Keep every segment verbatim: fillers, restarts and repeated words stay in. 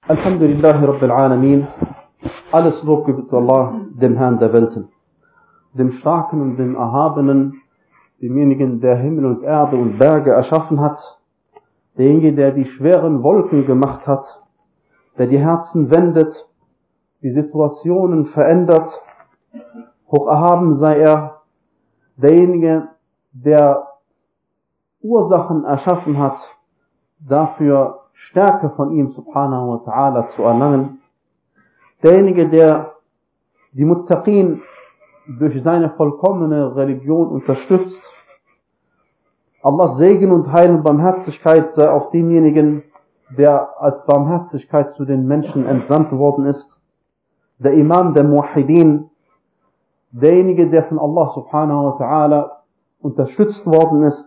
Alhamdulillahi Rabbil Alamin. Alles Lob gebührt Allah, dem Herrn der Welten, dem Starken und dem Erhabenen, demjenigen, der Himmel und Erde und Berge erschaffen hat, derjenige, der die schweren Wolken gemacht hat, der die Herzen wendet, die Situationen verändert. Hoch erhaben sei er, derjenige, der Ursachen erschaffen hat, dafür Stärke von ihm subhanahu wa ta'ala zu erlangen. Derjenige, der die Muttaqin durch seine vollkommene Religion unterstützt. Allahs Segen und Heil und Barmherzigkeit sei auf denjenigen, der als Barmherzigkeit zu den Menschen entsandt worden ist. Der Imam der Muwahhidin, derjenige, der von Allah subhanahu wa ta'ala unterstützt worden ist.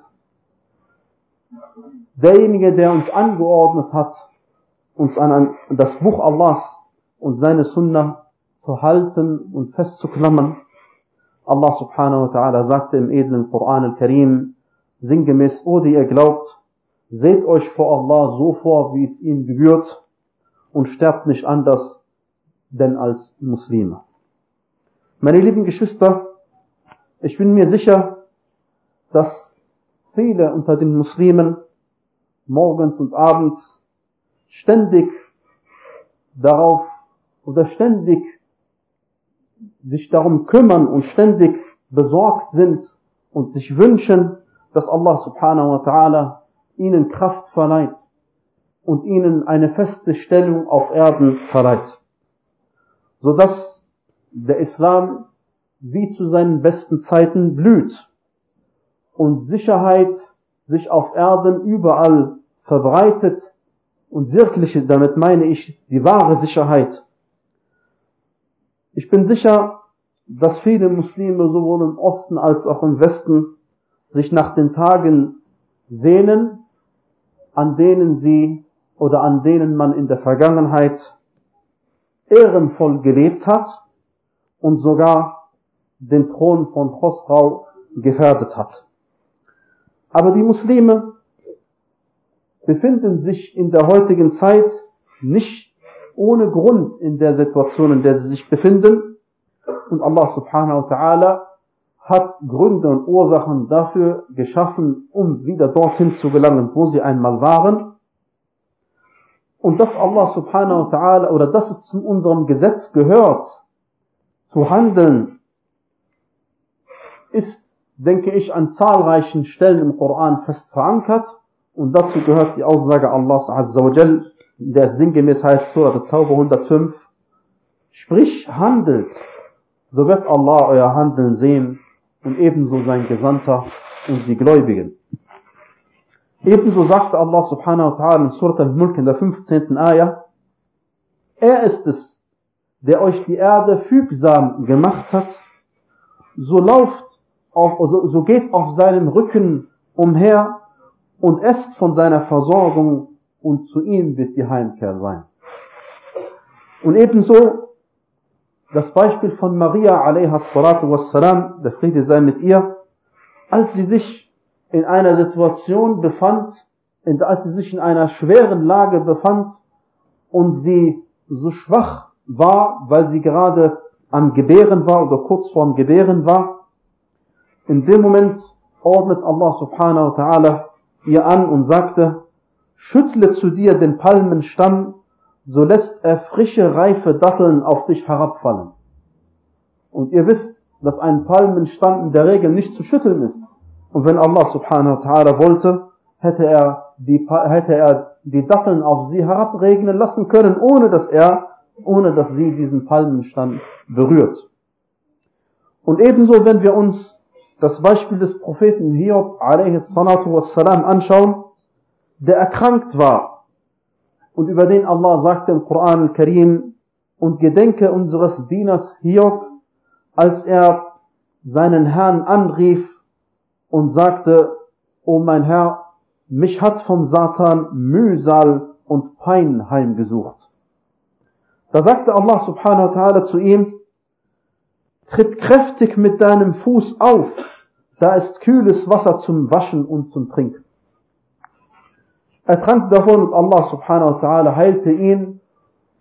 Derjenige, der uns angeordnet hat, uns an das Buch Allahs und seine Sunnah zu halten und festzuklammern. Allah subhanahu wa ta'ala sagte im edlen Koran al-Karim, sinngemäß, o die ihr glaubt, seht euch vor Allah so vor, wie es ihm gebührt, und sterbt nicht anders, denn als Muslime. Meine lieben Geschwister, ich bin mir sicher, dass viele unter den Muslimen morgens und abends ständig darauf oder ständig sich darum kümmern und ständig besorgt sind und sich wünschen, dass Allah subhanahu wa ta'ala ihnen Kraft verleiht und ihnen eine feste Stellung auf Erden verleiht, sodass der Islam wie zu seinen besten Zeiten blüht und Sicherheit sich auf Erden überall verbreitet, und wirkliche, damit meine ich die wahre Sicherheit. Ich bin sicher, dass viele Muslime sowohl im Osten als auch im Westen sich nach den Tagen sehnen, an denen sie oder an denen man in der Vergangenheit ehrenvoll gelebt hat und sogar den Thron von Khosrau gefährdet hat. Aber die Muslime befinden sich in der heutigen Zeit nicht ohne Grund in der Situation, in der sie sich befinden. Und Allah subhanahu wa ta'ala hat Gründe und Ursachen dafür geschaffen, um wieder dorthin zu gelangen, wo sie einmal waren. Und dass Allah subhanahu wa ta'ala, oder dass es zu unserem Gesetz gehört, zu handeln, ist, denke ich, an zahlreichen Stellen im Koran fest verankert. Und dazu gehört die Aussage Allahs Azza wa Jal, der sinngemäß heißt Surah At-Tawbah hundertfünf, sprich, handelt, so wird Allah euer Handeln sehen und ebenso sein Gesandter und die Gläubigen. Ebenso sagte Allah subhanahu wa ta'ala in Surah Al-Mulk in der fünfzehnten Ayah, er ist es, der euch die Erde fügsam gemacht hat, so lauft auf, so, so geht auf seinem Rücken umher und esst von seiner Versorgung, und zu ihm wird die Heimkehr sein. Und ebenso das Beispiel von Maria alaiha salatu wassalam, der Friede sei mit ihr, als sie sich in einer Situation befand, als sie sich in einer schweren Lage befand und sie so schwach war, weil sie gerade am Gebären war oder kurz vorm Gebären war. In dem Moment ordnet Allah subhanahu wa ta'ala ihr an und sagte, schüttle zu dir den Palmenstamm, so lässt er frische, reife Datteln auf dich herabfallen. Und ihr wisst, dass ein Palmenstamm in der Regel nicht zu schütteln ist. Und wenn Allah subhanahu wa ta'ala wollte, hätte er die, hätte er die Datteln auf sie herabregnen lassen können, ohne dass er, ohne dass sie diesen Palmenstamm berührt. Und ebenso, wenn wir uns das Beispiel des Propheten Hiob alaihi salatu wassalam anschauen, der erkrankt war und über den Allah sagte im Koran al-Karim, und gedenke unseres Dieners Hiob, als er seinen Herrn anrief und sagte, o mein Herr, mich hat vom Satan Mühsal und Pein heimgesucht. Da sagte Allah subhanahu wa ta'ala zu ihm, tritt kräftig mit deinem Fuß auf, da ist kühles Wasser zum Waschen und zum Trinken. Er trank davon und Allah subhanahu wa ta'ala heilte ihn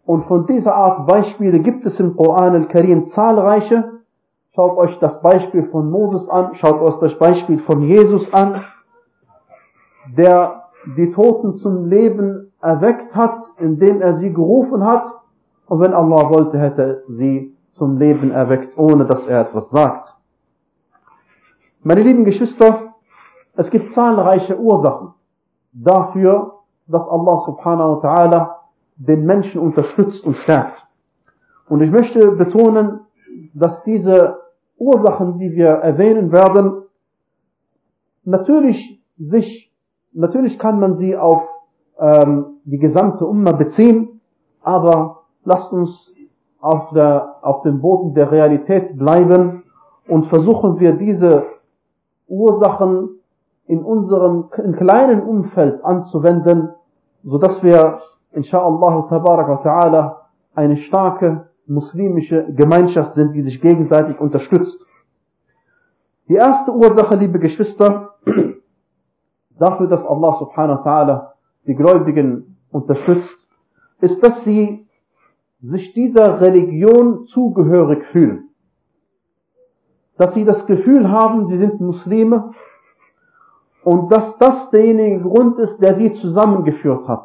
Und von dieser Art Beispiele gibt es im Koran al-Karim zahlreiche. Schaut euch das Beispiel von Moses an, schaut euch das Beispiel von Jesus an, der die Toten zum Leben erweckt hat, indem er sie gerufen hat. Und wenn Allah wollte, hätte er sie zum Leben erweckt, ohne dass er etwas sagt. Meine lieben Geschwister, es gibt zahlreiche Ursachen dafür, dass Allah subhanahu wa ta'ala den Menschen unterstützt und stärkt. Und ich möchte betonen, dass diese Ursachen, die wir erwähnen werden, natürlich sich, natürlich kann man sie auf ähm, die gesamte Umma beziehen, aber lasst uns auf der, auf dem Boden der Realität bleiben und versuchen wir diese Ursachen in unserem in kleinen Umfeld anzuwenden, sodass wir insha'Allah tabarak wa ta'ala eine starke muslimische Gemeinschaft sind, die sich gegenseitig unterstützt. Die erste Ursache, liebe Geschwister, dafür, dass Allah subhanahu wa ta'ala die Gläubigen unterstützt, ist, dass sie sich dieser Religion zugehörig fühlen. Dass sie das Gefühl haben, sie sind Muslime und dass das derjenige Grund ist, der sie zusammengeführt hat.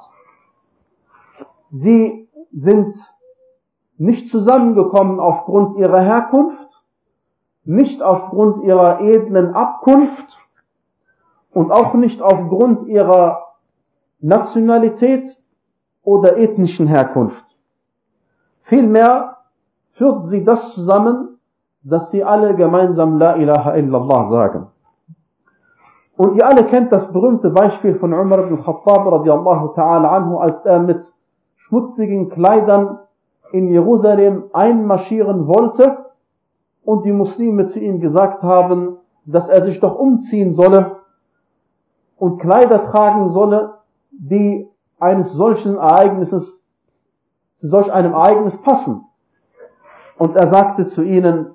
Sie sind nicht zusammengekommen aufgrund ihrer Herkunft, nicht aufgrund ihrer edlen Abkunft und auch nicht aufgrund ihrer Nationalität oder ethnischen Herkunft. Vielmehr führt sie das zusammen, dass sie alle gemeinsam La ilaha illallah sagen. Und ihr alle kennt das berühmte Beispiel von Umar ibn Khattab radiallahu ta'ala anhu, als er mit schmutzigen Kleidern in Jerusalem einmarschieren wollte und die Muslime zu ihm gesagt haben, dass er sich doch umziehen solle und Kleider tragen solle, die eines solchen Ereignisses, zu solch einem Ereignis passen. Und er sagte zu ihnen,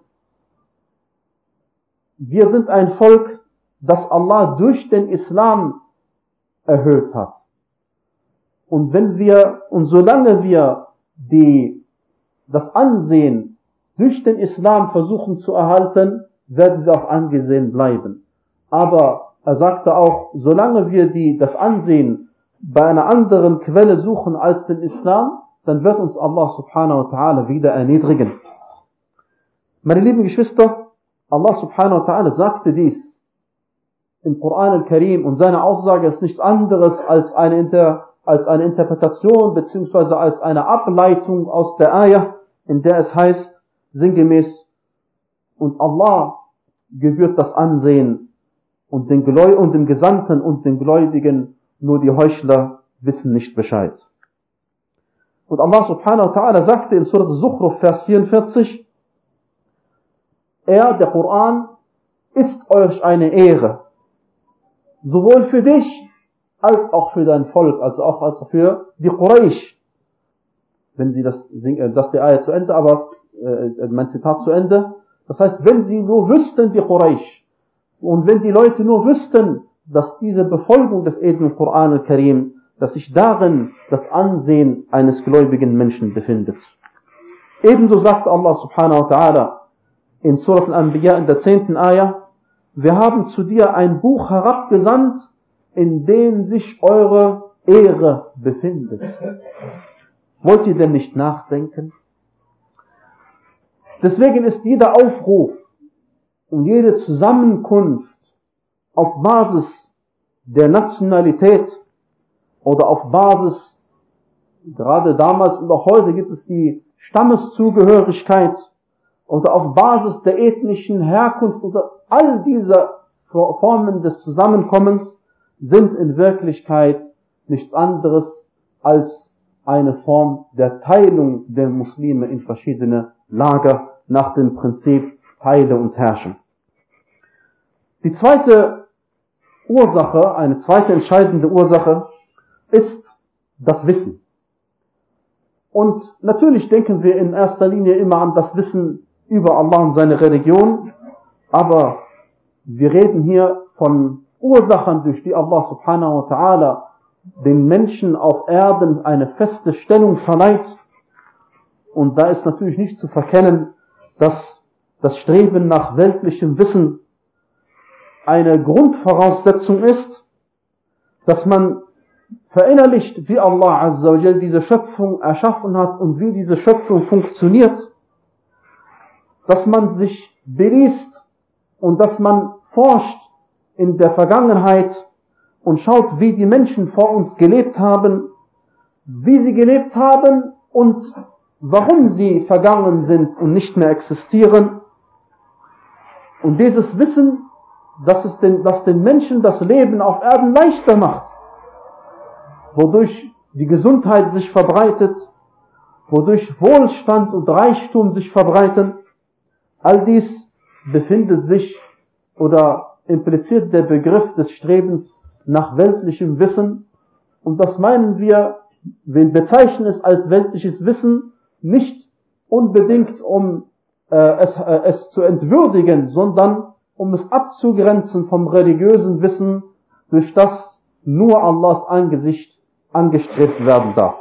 wir sind ein Volk, das Allah durch den Islam erhöht hat. Und wenn wir, und solange wir die, das Ansehen durch den Islam versuchen zu erhalten, werden wir auch angesehen bleiben. Aber er sagte auch, solange wir die, das Ansehen bei einer anderen Quelle suchen als den Islam, dann wird uns Allah subhanahu wa ta'ala wieder erniedrigen. Meine lieben Geschwister, Allah subhanahu wa ta'ala sagte dies im Koran al-Karim und seine Aussage ist nichts anderes als eine, Inter, als eine Interpretation bzw. als eine Ableitung aus der Ayah, in der es heißt, sinngemäß, und Allah gebührt das Ansehen und den, Gläu- und den Gesandten und den Gläubigen, nur die Heuchler wissen nicht Bescheid. Und Allah subhanahu wa ta'ala sagte in Surat al-Zukhruf, Vers vierundvierzig, er, der Koran, ist euch eine Ehre, sowohl für dich, als auch für dein Volk, also auch als für die Quraysh. Wenn sie das, das ist die Ayah zu Ende, aber äh, mein Zitat zu Ende. Das heißt, wenn sie nur wüssten, die Quraysh, und wenn die Leute nur wüssten, dass diese Befolgung des edlen Koran al-Karim, dass sich darin das Ansehen eines gläubigen Menschen befindet. Ebenso sagt Allah subhanahu wa ta'ala in Surat al-Anbiya in der zehnten Ayah, wir haben zu dir ein Buch herabgesandt, in dem sich eure Ehre befindet. Wollt ihr denn nicht nachdenken? Deswegen ist jeder Aufruf und jede Zusammenkunft auf Basis der Nationalität oder auf Basis, gerade damals und auch heute gibt es die Stammeszugehörigkeit oder auf Basis der ethnischen Herkunft oder all diese Formen des Zusammenkommens sind in Wirklichkeit nichts anderes als eine Form der Teilung der Muslime in verschiedene Lager nach dem Prinzip Teile und Herrschen. Die zweite Ursache, eine zweite entscheidende Ursache ist das Wissen. Und natürlich denken wir in erster Linie immer an das Wissen über Allah und seine Religion, aber wir reden hier von Ursachen, durch die Allah subhanahu wa ta'ala den Menschen auf Erden eine feste Stellung verleiht Und da ist natürlich nicht zu verkennen, dass das Streben nach weltlichem Wissen eine Grundvoraussetzung ist, dass man verinnerlicht, wie Allah Azza wa Jal diese Schöpfung erschaffen hat und wie diese Schöpfung funktioniert, dass man sich beliest und dass man forscht in der Vergangenheit und schaut, wie die Menschen vor uns gelebt haben, wie sie gelebt haben und warum sie vergangen sind und nicht mehr existieren. Und dieses Wissen, dass es den, dass den Menschen das Leben auf Erden leichter macht, wodurch die Gesundheit sich verbreitet, wodurch Wohlstand und Reichtum sich verbreiten, all dies befindet sich oder impliziert der Begriff des Strebens nach weltlichem Wissen. Und das meinen wir, wir bezeichnen es als weltliches Wissen nicht unbedingt, um äh, es, äh, es zu entwürdigen, sondern um es abzugrenzen vom religiösen Wissen, durch das nur Allahs Angesicht angestrebt werden darf.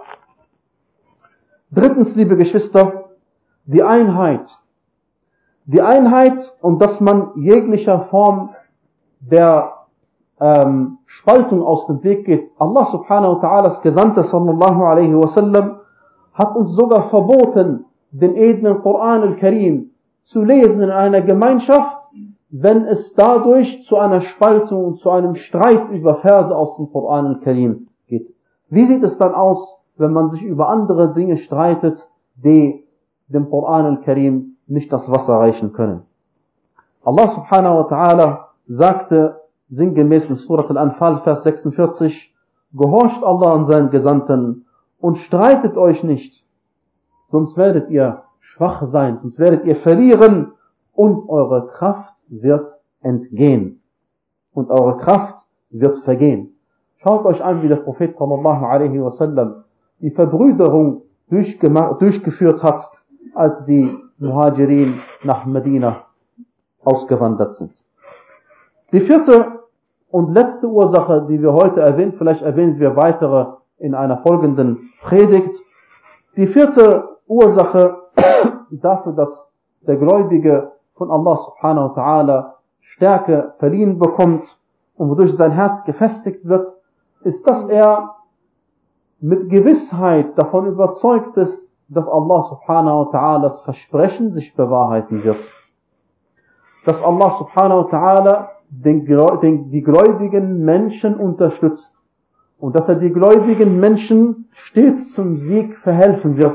Drittens, liebe Geschwister, die Einheit. Die Einheit und dass man jeglicher Form der ähm, Spaltung aus dem Weg geht. Allah subhanahu wa ta'ala's Gesandter sallallahu alaihi wasallam hat uns sogar verboten, den edlen Koran al-Karim zu lesen in einer Gemeinschaft, wenn es dadurch zu einer Spaltung und zu einem Streit über Verse aus dem Koran al-Karim geht. Wie sieht es dann aus, wenn man sich über andere Dinge streitet, die dem Koran al-Karim nicht das Wasser reichen können? Allah subhanahu wa ta'ala sagte sinngemäß in Surat al-Anfal, Vers sechsundvierzig, gehorcht Allah und seinen Gesandten und streitet euch nicht, sonst werdet ihr schwach sein, sonst werdet ihr verlieren und eure Kraft wird entgehen. Und eure Kraft wird vergehen. Schaut euch an, wie der Prophet sallallahu alaihi wasallam die Verbrüderung durchgeführt hat, als die Muhajirin nach Medina ausgewandert sind. Die vierte und letzte Ursache, die wir heute erwähnen, vielleicht erwähnen wir weitere in einer folgenden Predigt. Die vierte Ursache dafür, dass der Gläubige von Allah subhanahu wa ta'ala Stärke verliehen bekommt und wodurch sein Herz gefestigt wird, ist, dass er mit Gewissheit davon überzeugt ist, dass Allah subhanahu wa ta'alas Versprechen sich bewahrheiten wird. Dass Allah subhanahu wa ta'ala den, den, die gläubigen Menschen unterstützt und dass er die gläubigen Menschen stets zum Sieg verhelfen wird.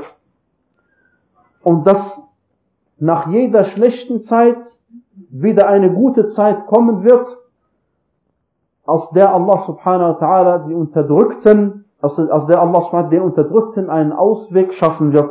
Und dass nach jeder schlechten Zeit wieder eine gute Zeit kommen wird, aus der Allah subhanahu wa ta'ala die Unterdrückten, aus, aus der Allah subhanahu wa ta'ala den Unterdrückten einen Ausweg schaffen wird.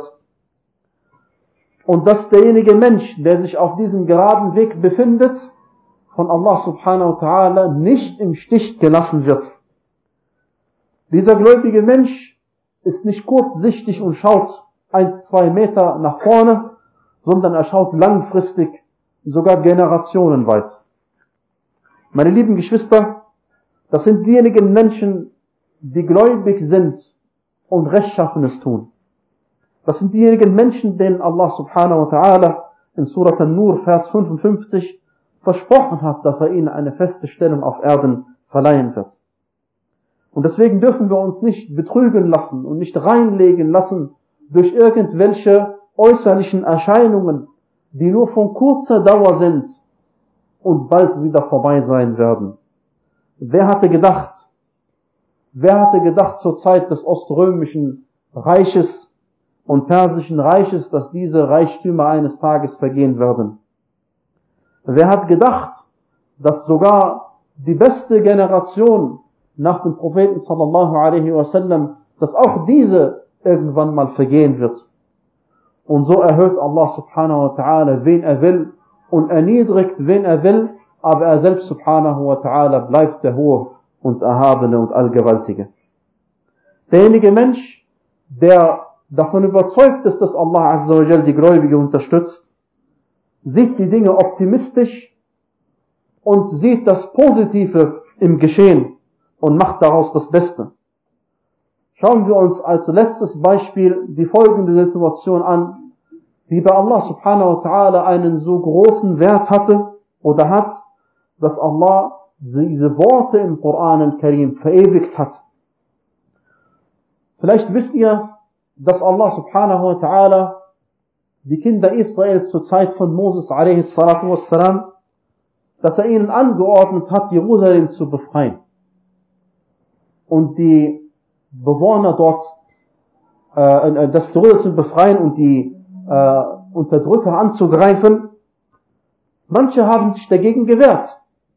Und dass derjenige Mensch, der sich auf diesem geraden Weg befindet, von Allah subhanahu wa ta'ala nicht im Stich gelassen wird. Dieser gläubige Mensch ist nicht kurzsichtig und schaut ein, zwei Meter nach vorne, sondern er schaut langfristig, sogar generationenweit. Meine lieben Geschwister, das sind diejenigen Menschen, die gläubig sind und Rechtschaffenes tun. Das sind diejenigen Menschen, denen Allah subhanahu wa ta'ala in Surat An-Nur, Vers fünfundfünfzig, versprochen hat, dass er ihnen eine feste Stellung auf Erden verleihen wird. Und deswegen dürfen wir uns nicht betrügen lassen und nicht reinlegen lassen durch irgendwelche äußerlichen Erscheinungen, die nur von kurzer Dauer sind und bald wieder vorbei sein werden. Wer hatte gedacht, wer hatte gedacht zur Zeit des Oströmischen Reiches und Persischen Reiches, dass diese Reichtümer eines Tages vergehen werden? Wer hat gedacht, dass sogar die beste Generation nach dem Propheten sallallahu alaihi wasallam, dass auch diese irgendwann mal vergehen wird? Und so erhöht Allah subhanahu wa ta'ala, wen er will, und erniedrigt, wen er will, aber er selbst subhanahu wa ta'ala bleibt der Hohe und Erhabene und Allgewaltige. Derjenige Mensch, der davon überzeugt ist, dass Allah azza wa jal die Gläubige unterstützt, sieht die Dinge optimistisch und sieht das Positive im Geschehen und macht daraus das Beste. Schauen wir uns als letztes Beispiel die folgende Situation an, die bei Allah subhanahu wa ta'ala einen so großen Wert hatte oder hat, dass Allah diese Worte im Koran al-Karim verewigt hat. Vielleicht wisst ihr, dass Allah subhanahu wa ta'ala die Kinder Israels zur Zeit von Moses alaihi salatu wassalam, dass er ihnen angeordnet hat, Jerusalem zu befreien. Und die Bewohner dort, äh, das Jerusalem zu befreien und die äh, Unterdrücker anzugreifen. Manche haben sich dagegen gewehrt.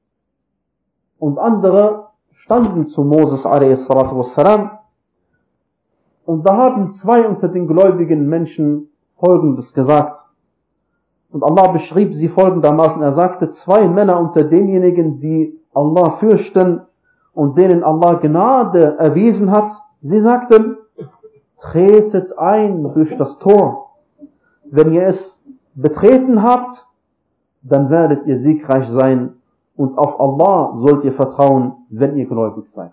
Und andere standen zu Moses alaihi salatu wassalam. Und da haben zwei unter den gläubigen Menschen Folgendes gesagt. Und Allah beschrieb sie folgendermaßen. Er sagte, zwei Männer unter denjenigen, die Allah fürchten und denen Allah Gnade erwiesen hat, sie sagten, tretet ein durch das Tor. Wenn ihr es betreten habt, dann werdet ihr siegreich sein und auf Allah sollt ihr vertrauen, wenn ihr gläubig seid.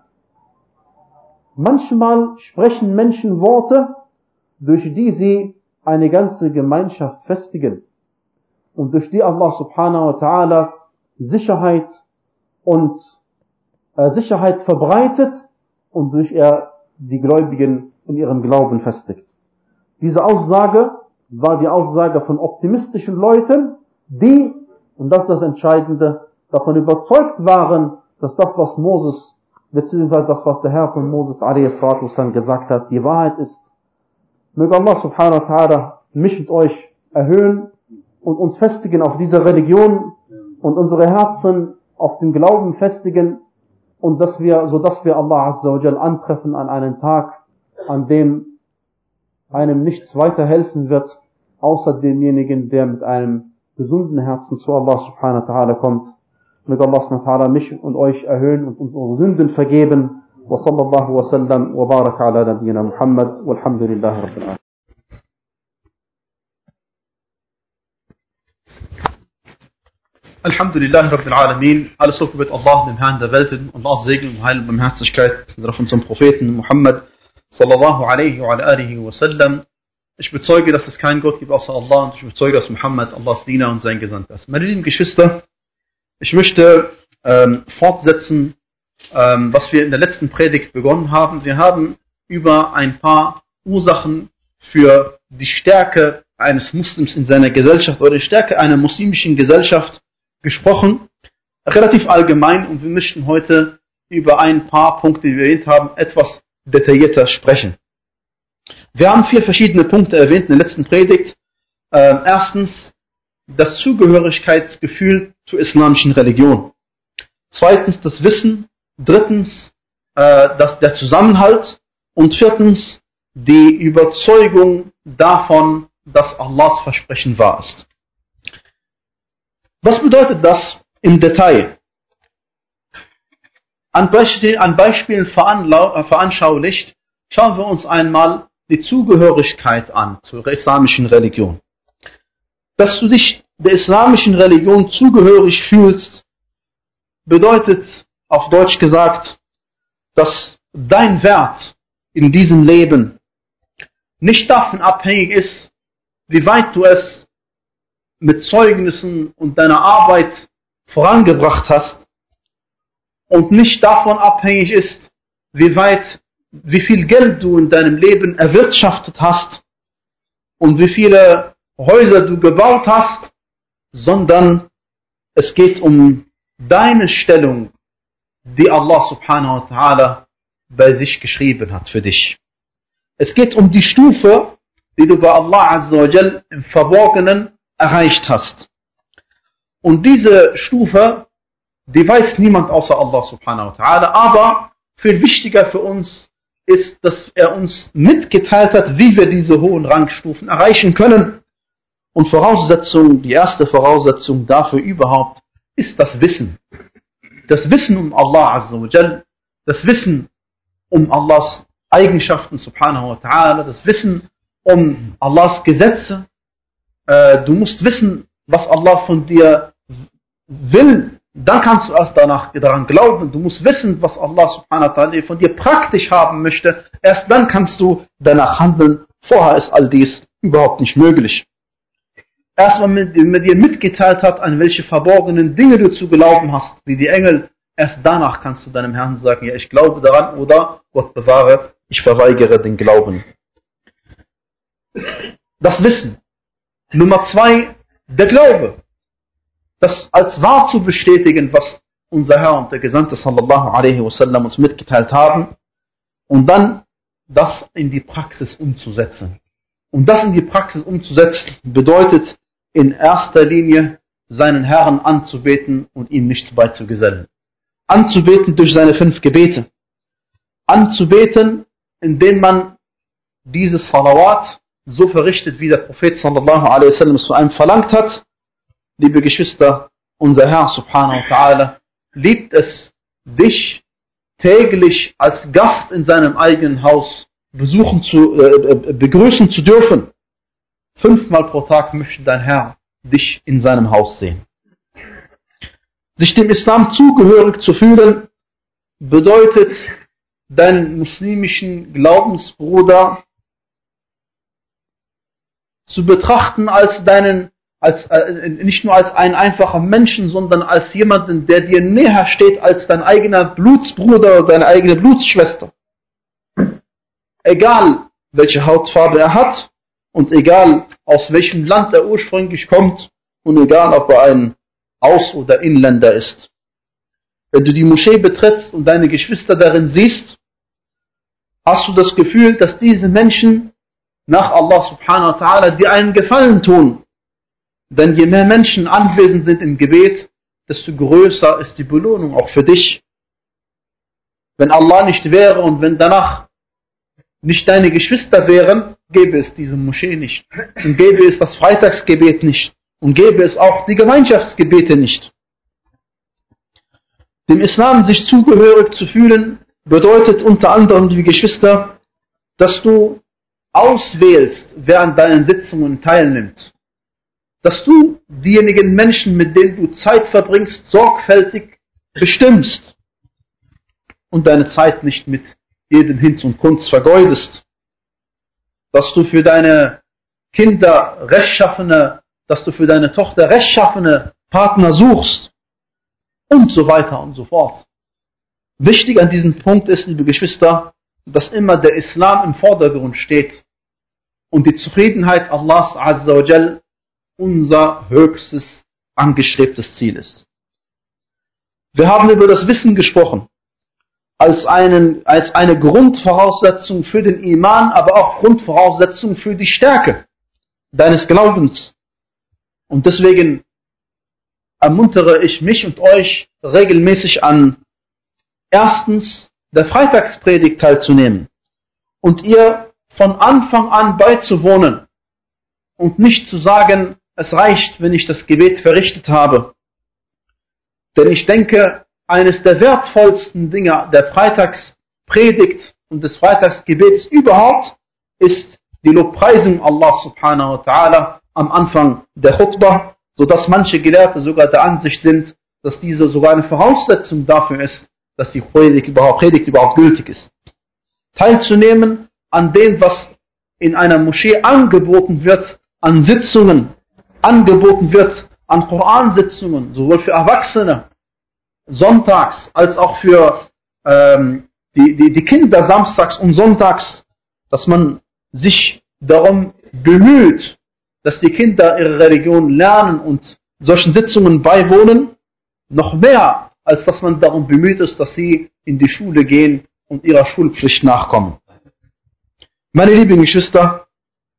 Manchmal sprechen Menschen Worte, durch die sie eine ganze Gemeinschaft festigen und durch die Allah subhanahu wa ta'ala Sicherheit und äh, Sicherheit verbreitet und durch er die Gläubigen in ihrem Glauben festigt. Diese Aussage war die Aussage von optimistischen Leuten, die, und das ist das Entscheidende, davon überzeugt waren, dass das, was Moses, beziehungsweise das, was der Herr von Moses alaihi salatu wassalam gesagt hat, die Wahrheit ist. Möge Allah subhanahu wa ta'ala mich und euch erhöhen und uns festigen auf dieser Religion und unsere Herzen auf dem Glauben festigen und dass wir, so dass wir Allah azza wa jal antreffen an einem Tag, an dem einem nichts weiterhelfen wird, außer demjenigen, der mit einem gesunden Herzen zu Allah subhanahu wa ta'ala kommt. Möge Allah subhanahu wa ta'ala mich und euch erhöhen und unsere Sünden vergeben. Wa sallallahu wa sallam wa baraka ala nabiyyina Muhammad walhamdulillahi rabbil alamin. Alhamdulillah Rabbil Alamin. Alles Lob gebet Allah, dem Herrn der Welten, und Allahs Segen und Heil und Barmherzigkeit auf unserem Propheten Muhammad sallallahu alaihi wa alihi wa sallam. Ich bezeuge, dass es keinen Gott gibt außer Allah, und ich bezeuge, dass Muhammad Allahs Diener und sein Gesandter ist. Meine lieben Geschwister, ich möchte ähm, fortsetzen, ähm, was wir in der letzten Predigt begonnen haben. Wir haben über ein paar Ursachen für die Stärke eines Muslims in seiner Gesellschaft oder die Stärke einer muslimischen Gesellschaft gesprochen, relativ allgemein, und wir möchten heute über ein paar Punkte, die wir erwähnt haben, etwas detaillierter sprechen. Wir haben vier verschiedene Punkte erwähnt in der letzten Predigt. Äh, erstens, das Zugehörigkeitsgefühl zur islamischen Religion. Zweitens, das Wissen. Drittens, äh, das, der Zusammenhalt. Und viertens, die Überzeugung davon, dass Allahs Versprechen wahr ist. Was bedeutet das im Detail? An, Beispiel, an Beispielen veranschaulicht, schauen wir uns einmal die Zugehörigkeit an zur islamischen Religion. Dass du dich der islamischen Religion zugehörig fühlst, bedeutet auf Deutsch gesagt, dass dein Wert in diesem Leben nicht davon abhängig ist, wie weit du es mit Zeugnissen und deiner Arbeit vorangebracht hast, und nicht davon abhängig ist, wie weit, wie viel Geld du in deinem Leben erwirtschaftet hast und wie viele Häuser du gebaut hast, sondern es geht um deine Stellung, die Allah subhanahu wa ta'ala bei sich geschrieben hat für dich. Es geht um die Stufe, die du bei Allah azza wa jal im Verborgenen erreicht hast. Und diese Stufe, die weiß niemand außer Allah subhanahu wa ta'ala, aber viel wichtiger für uns ist, dass er uns mitgeteilt hat, wie wir diese hohen Rangstufen erreichen können. Und Voraussetzung, die erste Voraussetzung dafür überhaupt, ist das Wissen. Das Wissen um Allah azza wa jal, das Wissen um Allahs Eigenschaften subhanahu wa ta'ala, das Wissen um Allahs Gesetze. Du musst wissen, was Allah von dir will, dann kannst du erst danach daran glauben. Du musst wissen, was Allah subhanahu wa ta'ala von dir praktisch haben möchte. Erst dann kannst du danach handeln. Vorher ist all dies überhaupt nicht möglich. Erst wenn man dir mitgeteilt hat, an welche verborgenen Dinge du zu glauben hast, wie die Engel, erst danach kannst du deinem Herrn sagen, ja, ich glaube daran, oder Gott bewahre, ich verweigere den Glauben. Das Wissen. Nummer zwei, der Glaube. Das als wahr zu bestätigen, was unser Herr und der Gesandte sallallahu alaihi wasallam uns mitgeteilt haben, und dann das in die Praxis umzusetzen. Und das in die Praxis umzusetzen bedeutet in erster Linie seinen Herrn anzubeten und ihm nichts beizugesellen. Anzubeten durch seine fünf Gebete. Anzubeten, indem man dieses Salawat so verrichtet, wie der Prophet sallallahu alaihi wasallam es von einem verlangt hat. Liebe Geschwister, unser Herr subhanahu wa ta'ala liebt es, dich täglich als Gast in seinem eigenen Haus besuchen zu, äh, begrüßen zu dürfen. Fünfmal pro Tag möchte dein Herr dich in seinem Haus sehen. Sich dem Islam zugehörig zu fühlen, bedeutet, deinen muslimischen Glaubensbruder zu betrachten als deinen, als, äh, nicht nur als einen einfachen Menschen, sondern als jemanden, der dir näher steht als dein eigener Blutsbruder oder deine eigene Blutsschwester. Egal, welche Hautfarbe er hat und egal, aus welchem Land er ursprünglich kommt und egal, ob er ein Aus- oder Inländer ist. Wenn du die Moschee betrittst und deine Geschwister darin siehst, hast du das Gefühl, dass diese Menschen nach Allah subhanahu wa ta'ala dir einen Gefallen tun. Denn je mehr Menschen anwesend sind im Gebet, desto größer ist die Belohnung auch für dich. Wenn Allah nicht wäre und wenn danach nicht deine Geschwister wären, gäbe es diese Moschee nicht. Und gäbe es das Freitagsgebet nicht. Und gäbe es auch die Gemeinschaftsgebete nicht. Dem Islam sich zugehörig zu fühlen, bedeutet unter anderem, liebe Geschwister, dass du auswählst, wer an deinen Sitzungen teilnimmt. Dass du diejenigen Menschen, mit denen du Zeit verbringst, sorgfältig bestimmst und deine Zeit nicht mit jedem Hinz und Kunst vergeudest. Dass du für deine Kinder rechtschaffene, dass du für deine Tochter rechtschaffene Partner suchst und so weiter und so fort. Wichtig an diesem Punkt ist, liebe Geschwister, dass immer der Islam im Vordergrund steht und die Zufriedenheit Allahs Azza wa Jal unser höchstes angestrebtes Ziel ist. Wir haben über das Wissen gesprochen, als, einen, als eine Grundvoraussetzung für den Iman, aber auch Grundvoraussetzung für die Stärke deines Glaubens. Und deswegen ermuntere ich mich und euch regelmäßig an, erstens der Freitagspredigt teilzunehmen und ihr von Anfang an beizuwohnen und nicht zu sagen, es reicht, wenn ich das Gebet verrichtet habe. Denn ich denke, eines der wertvollsten Dinge der Freitagspredigt und des Freitagsgebets überhaupt ist die Lobpreisung Allah subhanahu wa ta'ala am Anfang der Khutbah, sodass manche Gelehrte sogar der Ansicht sind, dass diese sogar eine Voraussetzung dafür ist, dass die Predigt überhaupt, Predigt überhaupt gültig ist. Teilzunehmen an dem, was in einer Moschee angeboten wird, an Sitzungen, angeboten wird, an Koransitzungen, sowohl für Erwachsene, sonntags, als auch für ähm, die, die, die Kinder samstags und sonntags, dass man sich darum bemüht, dass die Kinder ihre Religion lernen und solchen Sitzungen beiwohnen, noch mehr, als dass man darum bemüht ist, dass sie in die Schule gehen und ihrer Schulpflicht nachkommen. Meine lieben Geschwister,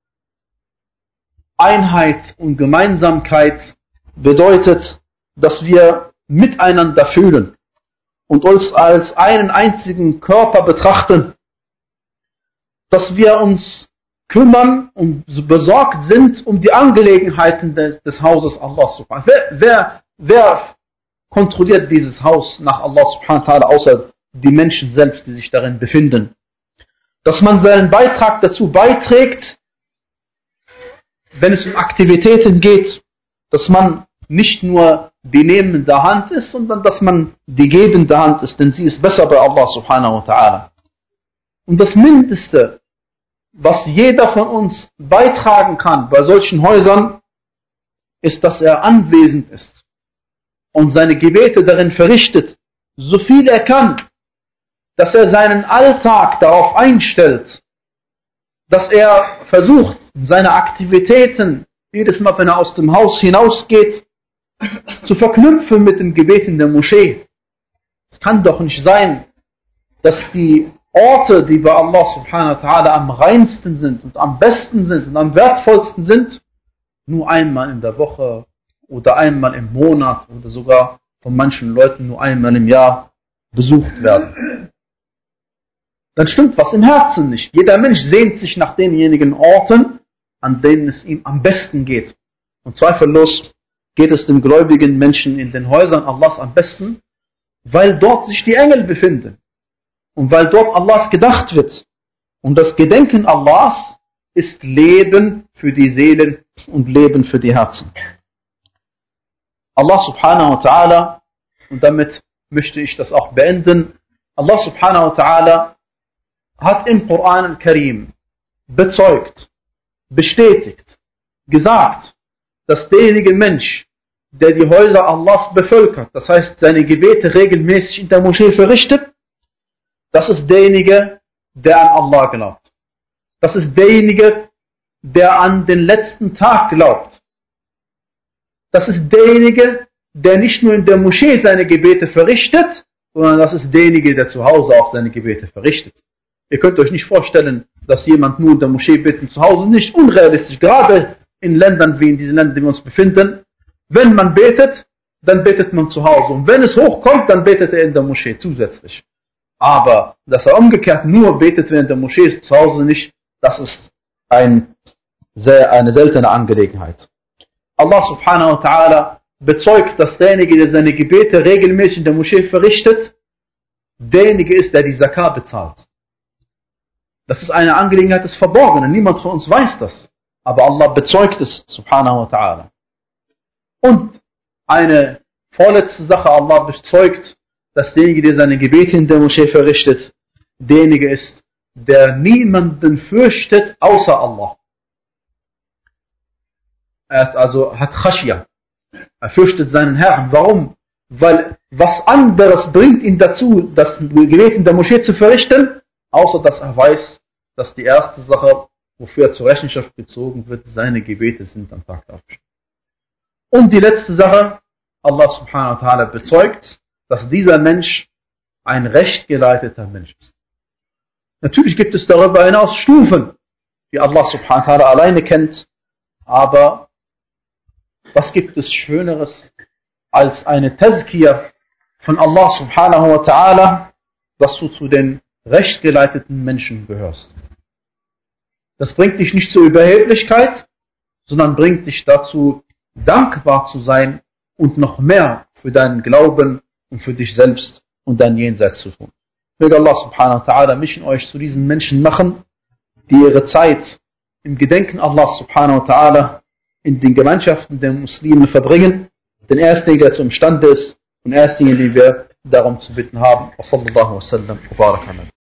Einheit und Gemeinsamkeit bedeutet, dass wir miteinander fühlen und uns als einen einzigen Körper betrachten, dass wir uns kümmern und besorgt sind um die Angelegenheiten des, des Hauses Allah subhanahu wa ta'ala. Wer, wer, wer kontrolliert dieses Haus nach Allah subhanahu wa ta'ala, außer die Menschen selbst, die sich darin befinden? Dass man seinen Beitrag dazu beiträgt, wenn es um Aktivitäten geht, dass man nicht nur die nehmende Hand ist, sondern dass man die gebende Hand ist, denn sie ist besser bei Allah subhanahu wa ta'ala. Und das Mindeste, was jeder von uns beitragen kann bei solchen Häusern, ist, dass er anwesend ist und seine Gebete darin verrichtet, so viel er kann, dass er seinen Alltag darauf einstellt, dass er versucht, seine Aktivitäten, jedes Mal, wenn er aus dem Haus hinausgeht, zu verknüpfen mit dem Gebet in der Moschee. Es kann doch nicht sein, dass die Orte, die bei Allah subhanahu wa ta'ala am reinsten sind und am besten sind und am wertvollsten sind, nur einmal in der Woche oder einmal im Monat oder sogar von manchen Leuten nur einmal im Jahr besucht werden. Dann stimmt was im Herzen nicht. Jeder Mensch sehnt sich nach denjenigen Orten, an denen es ihm am besten geht. Und zweifellos geht es dem gläubigen Menschen in den Häusern Allahs am besten, weil dort sich die Engel befinden und weil dort Allahs gedacht wird. Und das Gedenken Allahs ist Leben für die Seelen und Leben für die Herzen. Allah subhanahu wa ta'ala, und damit möchte ich das auch beenden, Allah subhanahu wa ta'ala hat im Koran al-Karim bezeugt, bestätigt, gesagt, dass derjenige Mensch, der die Häuser Allahs bevölkert, das heißt seine Gebete regelmäßig in der Moschee verrichtet, das ist derjenige, der an Allah glaubt. Das ist derjenige, der an den letzten Tag glaubt. Das ist derjenige, der nicht nur in der Moschee seine Gebete verrichtet, sondern das ist derjenige, der zu Hause auch seine Gebete verrichtet. Ihr könnt euch nicht vorstellen, dass jemand nur in der Moschee betet und zu Hause, nicht unrealistisch, gerade in Ländern wie in diesen Ländern, in denen wir uns befinden. Wenn man betet, dann betet man zu Hause. Und wenn es hochkommt, dann betet er in der Moschee zusätzlich. Aber, dass er umgekehrt nur betet, wenn er in der Moschee ist, zu Hause nicht, das ist ein sehr, eine seltene Angelegenheit. Allah subhanahu wa ta'ala bezeugt, dass derjenige, der seine Gebete regelmäßig in der Moschee verrichtet, derjenige ist, der die Zakah bezahlt. Das ist eine Angelegenheit des Verborgenen. Niemand von uns weiß das. Aber Allah bezeugt es, subhanahu wa ta'ala. Und eine vorletzte Sache, Allah bezeugt, dass derjenige, der seine Gebete in der Moschee verrichtet, derjenige ist, der niemanden fürchtet, außer Allah. Er ist also, hat Khashya. Er fürchtet seinen Herrn. Warum? Weil was anderes bringt ihn dazu, das Gebet in der Moschee zu verrichten, außer dass er weiß, dass die erste Sache, wofür er zur Rechenschaft gezogen wird, seine Gebete sind am Tag der Auferstehung. Und die letzte Sache, Allah subhanahu wa ta'ala bezeugt, dass dieser Mensch ein rechtgeleiteter Mensch ist. Natürlich gibt es darüber hinaus Stufen, die Allah subhanahu wa ta'ala alleine kennt, aber was gibt es Schöneres als eine Tazkiyah von Allah subhanahu wa ta'ala, dass du zu den rechtgeleiteten Menschen gehörst. Das bringt dich nicht zur Überheblichkeit, sondern bringt dich dazu, dankbar zu sein und noch mehr für deinen Glauben und für dich selbst und dein Jenseits zu tun. Möge Allah subhanahu wa ta'ala mich und euch zu diesen Menschen machen, die ihre Zeit im Gedenken Allah subhanahu wa ta'ala in den Gemeinschaften der Muslime verbringen, denn er ist derjenige, der zu imstande ist und er ist derjenige, den wir darum zu bitten haben. Wa sallallahu wa sallam wa baraka.